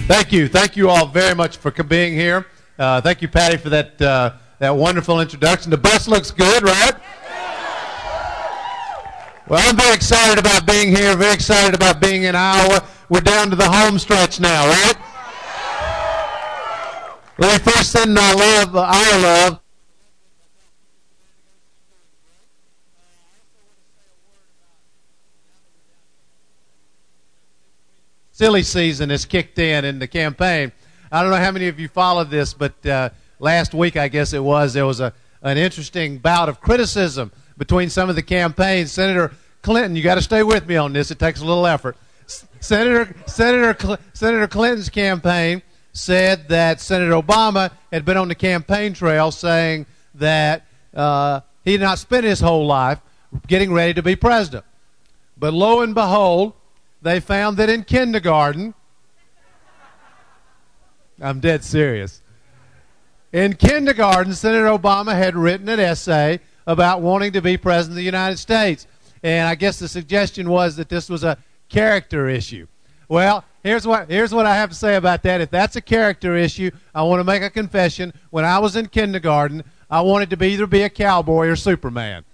Thank you all very much for being here. Thank you, Patty, for that wonderful introduction. The bus looks good, right? Well, I'm very excited about being here, very excited about being in Iowa. We're down to the home stretch now, right? Let me first send our love. Silly season has kicked in the campaign. I don't know how many of you followed this, but last week, I guess it was, there was an interesting bout of criticism between some of the campaigns. Senator Clinton, you got to stay with me on this. It takes a little effort. Senator Clinton's campaign said that Senator Obama had been on the campaign trail saying that he had not spent his whole life getting ready to be president. But lo and behold, they found that in kindergarten, I'm dead serious, in kindergarten, Senator Obama had written an essay about wanting to be president of the United States. And I guess the suggestion was that this was a character issue. Well, here's what I have to say about that. If that's a character issue, I want to make a confession. When I was in kindergarten, I wanted to either be a cowboy or Superman.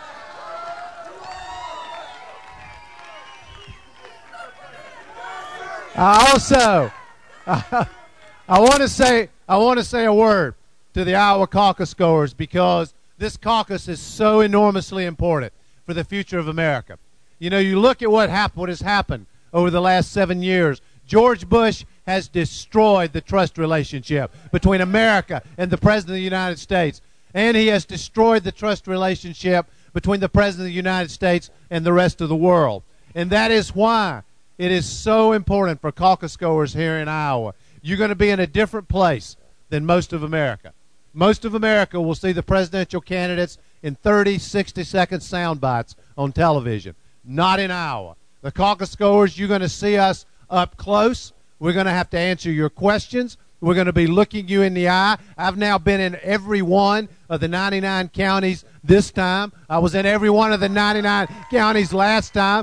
I want to say a word to the Iowa caucus goers, because this caucus is so enormously important for the future of America. You know, you look at what has happened over the last 7 years. George Bush has destroyed the trust relationship between America and the President of the United States. And he has destroyed the trust relationship between the President of the United States and the rest of the world. And that is why it is so important for caucus goers here in Iowa. You're going to be in a different place than most of America. Most of America will see the presidential candidates in 30, 60-second sound bites on television. Not in Iowa. The caucus goers, you're going to see us up close. We're going to have to answer your questions. We're going to be looking you in the eye. I've now been in every one of the 99 counties this time. I was in every one of the 99 counties last time.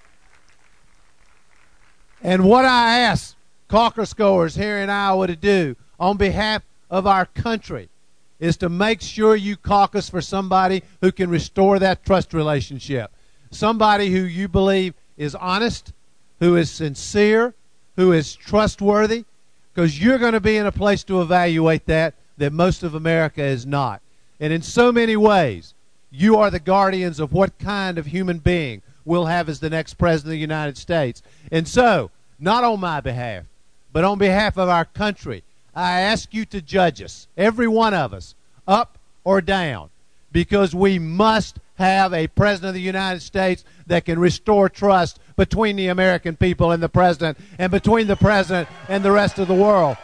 And what I ask caucus goers here in Iowa to do on behalf of our country is to make sure you caucus for somebody who can restore that trust relationship. Somebody who you believe is honest, who is sincere, who is trustworthy, because you're going to be in a place to evaluate that most of America is not. And in so many ways, you are the guardians of what kind of human being we'll have as the next president of the United States. And so, not on my behalf, but on behalf of our country, I ask you to judge us, every one of us, up or down, because we must have a president of the United States that can restore trust between the American people and the president, and between the president and the rest of the world.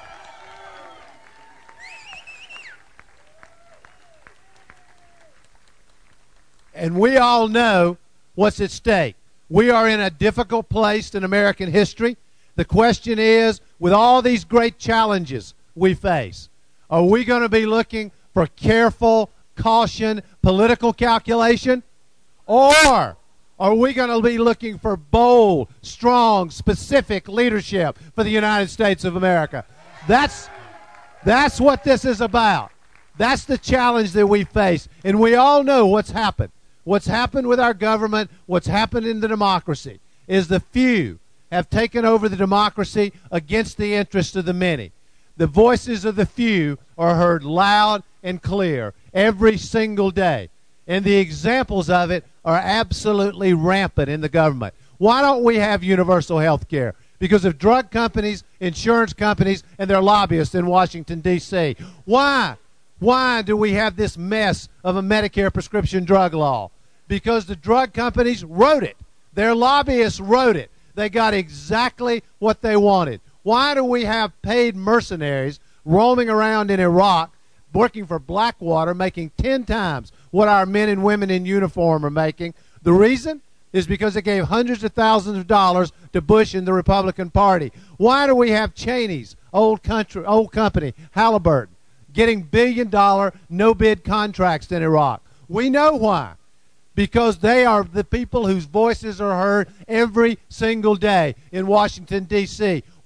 And we all know what's at stake. We are in a difficult place in American history. The question is, with all these great challenges we face, are we going to be looking for careful, caution, political calculation? Or are we going to be looking for bold, strong, specific leadership for the United States of America? That's what this is about. That's the challenge that we face. And we all know what's happened. What's happened with our government, what's happened in the democracy, is the few have taken over the democracy against the interests of the many. The voices of the few are heard loud and clear every single day. And the examples of it are absolutely rampant in the government. Why don't we have universal health care? Because of drug companies, insurance companies, and their lobbyists in Washington, D.C. Why? Why do we have this mess of a Medicare prescription drug law? Because the drug companies wrote it. Their lobbyists wrote it. They got exactly what they wanted. Why do we have paid mercenaries roaming around in Iraq, working for Blackwater, making 10 times what our men and women in uniform are making? The reason is because they gave hundreds of thousands of dollars to Bush and the Republican Party. Why do we have Cheney's old company, Halliburton, getting billion-dollar no-bid contracts in Iraq? We know why. Because they are the people whose voices are heard every single day in Washington, D.C.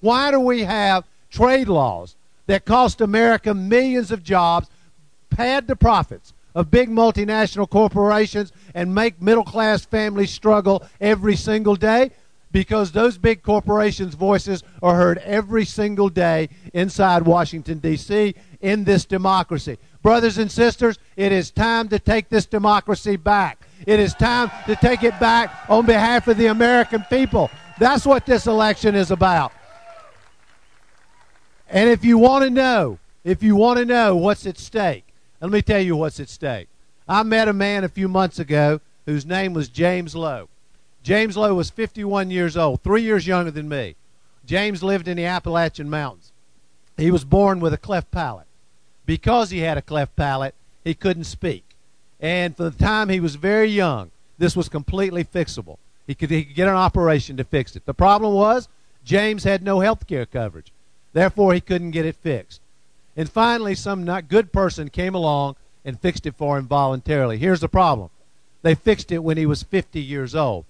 Why do we have trade laws that cost America millions of jobs, pad the profits of big multinational corporations, and make middle-class families struggle every single day? Because those big corporations' voices are heard every single day inside Washington, D.C., in this democracy. Brothers and sisters, it is time to take this democracy back. It is time to take it back on behalf of the American people. That's what this election is about. And if you want to know what's at stake, let me tell you what's at stake. I met a man a few months ago whose name was James Lowe. James Lowe was 51 years old, 3 years younger than me. James lived in the Appalachian Mountains. He was born with a cleft palate. Because he had a cleft palate, he couldn't speak. And from the time he was very young, this was completely fixable. He could get an operation to fix it. The problem was James had no health care coverage. Therefore, he couldn't get it fixed. And finally, some not good person came along and fixed it for him voluntarily. Here's the problem. They fixed it when he was 50 years old.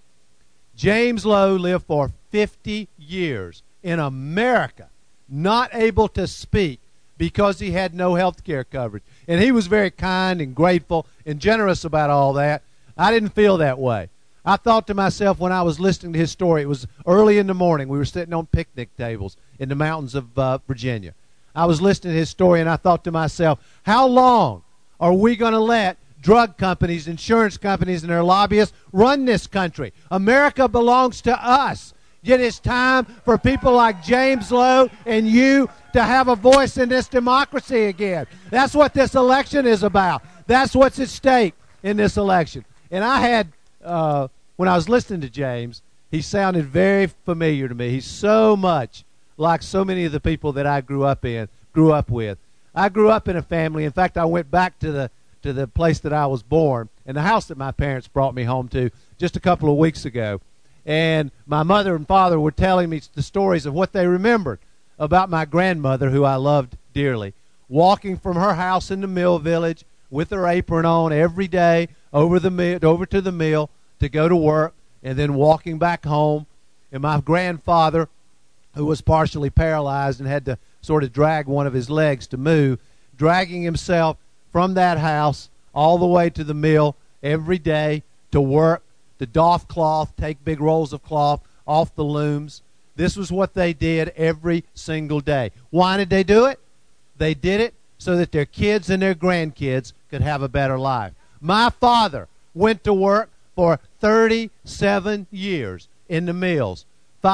James Lowe lived for 50 years in America, not able to speak because he had no health care coverage. And he was very kind and grateful and generous about all that. I didn't feel that way. I thought to myself when I was listening to his story, it was early in the morning. We were sitting on picnic tables in the mountains of Virginia. I was listening to his story, and I thought to myself, how long are we going to let drug companies, insurance companies, and their lobbyists run this country? America belongs to us. It is time for people like James Lowe and you to have a voice in this democracy again. That's what this election is about. That's what's at stake in this election. And I had, when I was listening to James, he sounded very familiar to me. He's so much like so many of the people that I grew up with. I grew up in a family. In fact, I went back to the place that I was born and the house that my parents brought me home to just a couple of weeks ago. And my mother and father were telling me the stories of what they remembered about my grandmother, who I loved dearly, walking from her house in the mill village with her apron on every day over to the mill to go to work, and then walking back home. And my grandfather, who was partially paralyzed and had to sort of drag one of his legs to move, dragging himself from that house all the way to the mill every day to work, to doff cloth, take big rolls of cloth off the looms. This was what they did every single day. Why did they do it? They did it so that their kids and their grandkids could have a better life. My father went to work for 37 years in the mills,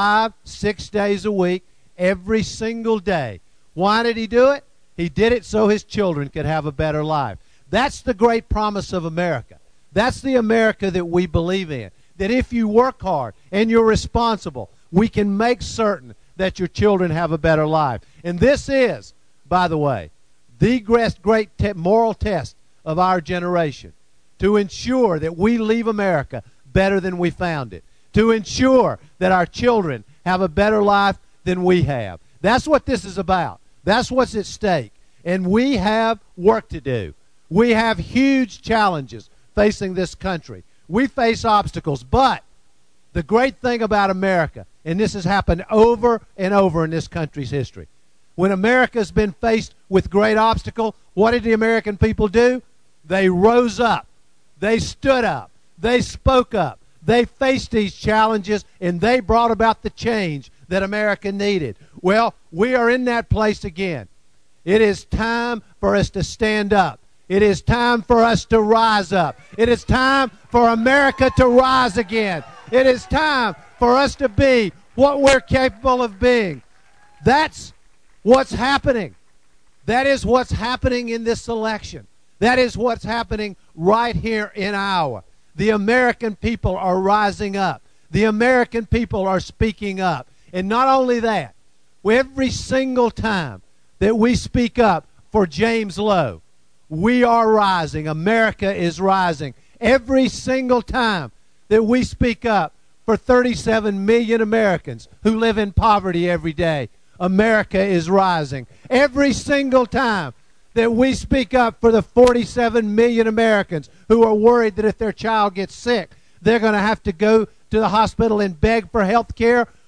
5-6 days a week, every single day. Why did he do it? He did it so his children could have a better life. That's the great promise of America. That's the America that we believe in. That if you work hard and you're responsible, we can make certain that your children have a better life. And this is, by the way, the great moral test of our generation, to ensure that we leave America better than we found it, to ensure that our children have a better life than we have. That's what this is about. That's what's at stake. And we have work to do. We have huge challenges facing this country. We face obstacles, but the great thing about America, and this has happened over and over in this country's history, when America's been faced with great obstacle, what did the American people do? They rose up. They stood up. They spoke up. They faced these challenges, and they brought about the change that America needed. Well, we are in that place again. It is time for us to stand up. It is time for us to rise up. It is time for America to rise again. It is time for us to be what we're capable of being. That's what's happening. That is what's happening in this election. That is what's happening right here in Iowa. The American people are rising up. The American people are speaking up. And not only that, every single time that we speak up for James Lowe, we are rising. America is rising. Every single time that we speak up for 37 million Americans who live in poverty every day, America is rising. Every single time that we speak up for the 47 million Americans who are worried that if their child gets sick, they're going to have to go to the hospital and beg for health care,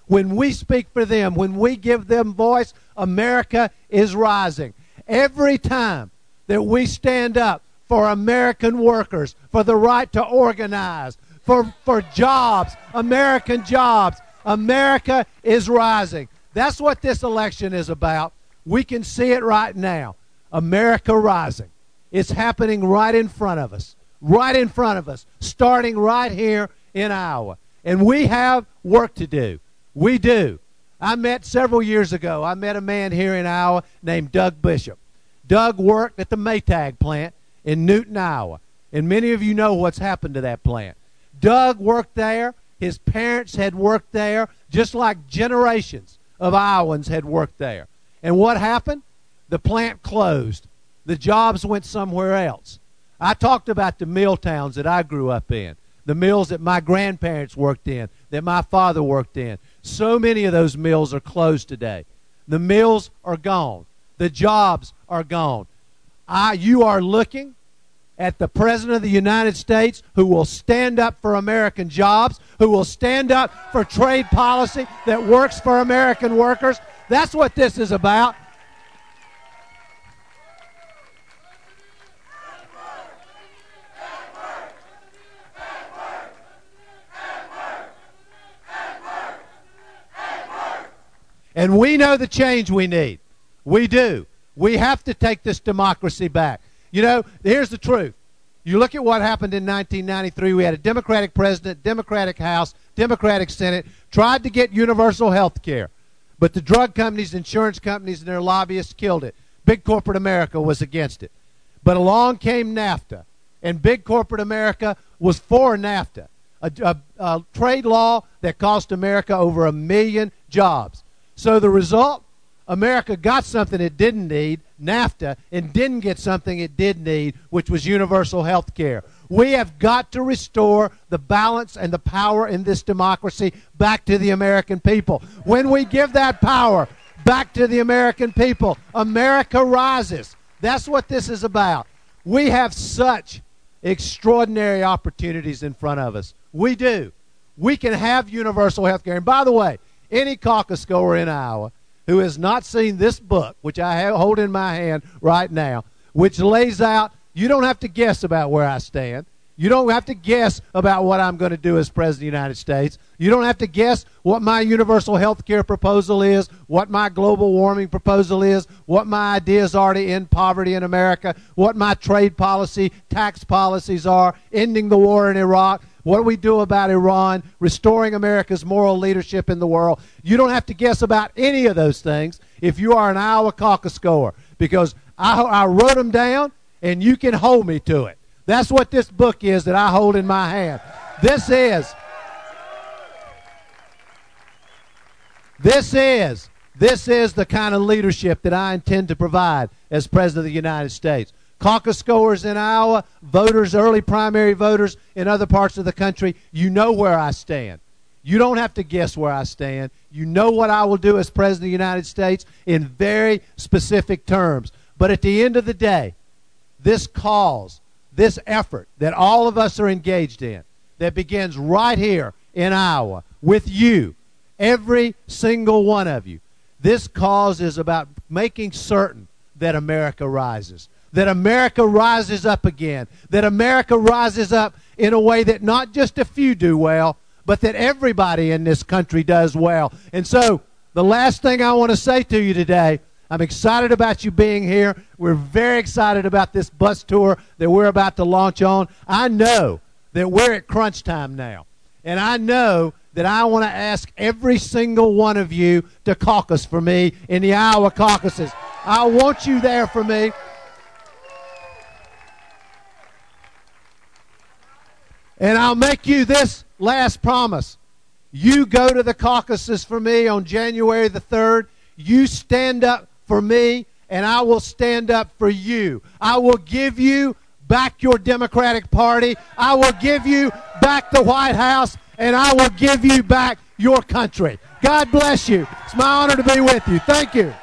when we speak for them, when we give them voice, America is rising. Every time that we stand up for American workers, for the right to organize, for jobs, American jobs, America is rising. That's what this election is about. We can see it right now. America rising. It's happening right in front of us, starting right here in Iowa. And we have work to do. We do. I met several years ago, I met a man here in Iowa named Doug Bishop. Doug worked at the Maytag plant in Newton, Iowa. And many of you know what's happened to that plant. Doug worked there. His parents had worked there, just like generations of Iowans had worked there. And what happened? The plant closed. The jobs went somewhere else. I talked about the mill towns that I grew up in, the mills that my grandparents worked in, that my father worked in. So many of those mills are closed today. The mills are gone. The jobs are gone. You are looking at the President of the United States who will stand up for American jobs, who will stand up for trade policy that works for American workers. That's what this is about. And we know the change we need. We do. We have to take this democracy back. You know, here's the truth. You look at what happened in 1993. We had a Democratic president, Democratic House, Democratic Senate, tried to get universal health care. But the drug companies, insurance companies, and their lobbyists killed it. Big corporate America was against it. But along came NAFTA, and big corporate America was for NAFTA, a trade law that cost America over 1 million jobs. So the result, America got something it didn't need, NAFTA, and didn't get something it did need, which was universal health care. We have got to restore the balance and the power in this democracy back to the American people. When we give that power back to the American people, America rises. That's what this is about. We have such extraordinary opportunities in front of us. We do. We can have universal health care. And by the way, any caucus goer in Iowa who has not seen this book, which I hold in my hand right now, which lays out, you don't have to guess about where I stand. You don't have to guess about what I'm going to do as President of the United States. You don't have to guess what my universal health care proposal is, what my global warming proposal is, what my ideas are to end poverty in America, what my trade policy, tax policies are, ending the war in Iraq, what do we do about Iran, restoring America's moral leadership in the world. You don't have to guess about any of those things if you are an Iowa caucus goer, because I wrote them down, and you can hold me to it. That's what this book is that I hold in my hand. This is the kind of leadership that I intend to provide as President of the United States. Caucus goers in Iowa, voters, early primary voters in other parts of the country, you know where I stand. You don't have to guess where I stand. You know what I will do as President of the United States in very specific terms. But at the end of the day, this cause, this effort that all of us are engaged in, that begins right here in Iowa with you, every single one of you, this cause is about making certain that America rises. That America rises up again. That America rises up in a way that not just a few do well, but that everybody in this country does well. And so, the last thing I want to say to you today, I'm excited about you being here. We're very excited about this bus tour that we're about to launch on. I know that we're at crunch time now. And I know that I want to ask every single one of you to caucus for me in the Iowa caucuses. I want you there for me. And I'll make you this last promise. You go to the caucuses for me on January the 3rd. You stand up for me, and I will stand up for you. I will give you back your Democratic Party. I will give you back the White House, and I will give you back your country. God bless you. It's my honor to be with you. Thank you.